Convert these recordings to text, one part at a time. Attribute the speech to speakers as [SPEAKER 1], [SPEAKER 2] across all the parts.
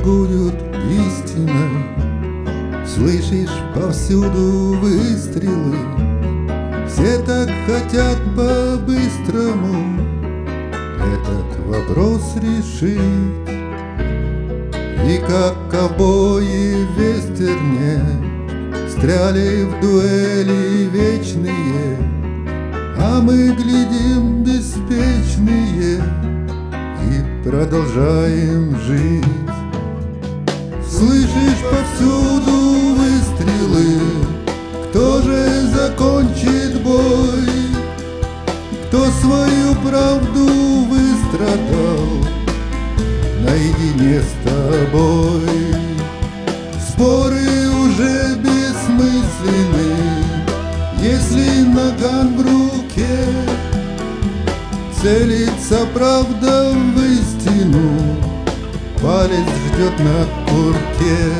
[SPEAKER 1] будет истина. Слышишь повсюду выстрелы, все так хотят по-быстрому этот вопрос решить. И как ковбои в вестерне стреляли в дуэли вечные, а мы глядим беспечные и продолжаем жить. Слышишь повсюду выстрелы, кто же закончит бой? Кто свою правду выстрадал наедине с тобой? Споры уже бессмысленны, если наган в руке целится правда в истину, палец ждет на курке.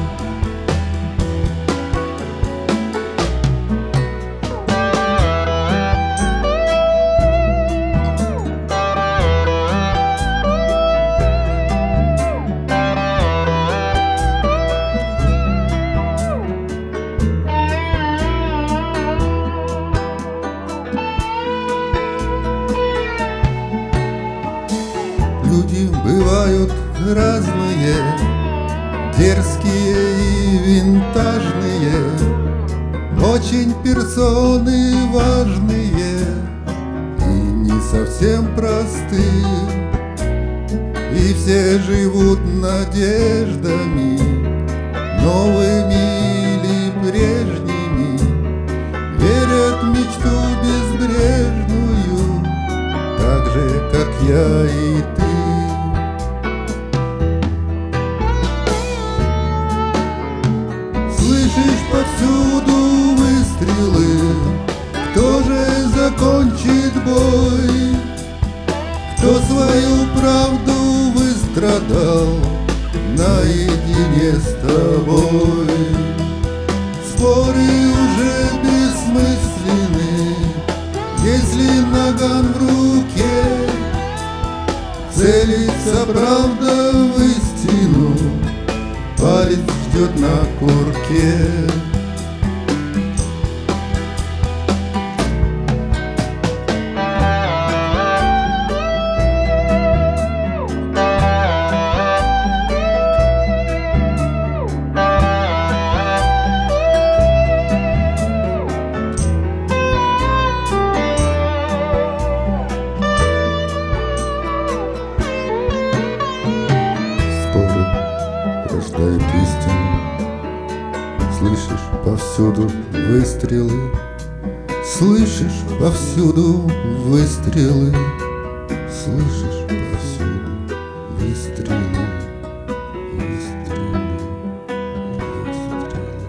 [SPEAKER 1] Люди бывают разные, дерзкие и винтажные, очень персоны важные и не совсем простые. И все живут надеждами, новыми или прежними, верят в мечту безбрежную, так же, как я и ты. Слышишь повсюду выстрелы, кто же закончит бой? Кто свою правду выстрадал наедине с тобой? Споры уже бессмысленны, если наган в руке целится правда в истину, палец ждет на курке. Споры рождают истину. Слышишь повсюду выстрелы, слышишь повсюду выстрелы, слышишь повсюду выстрелы, выстрелы, выстрелы.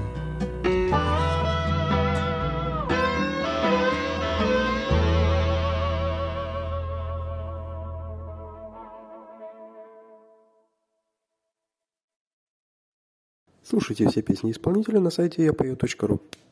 [SPEAKER 2] Слушайте все песни исполнителя на сайте yapою.ru.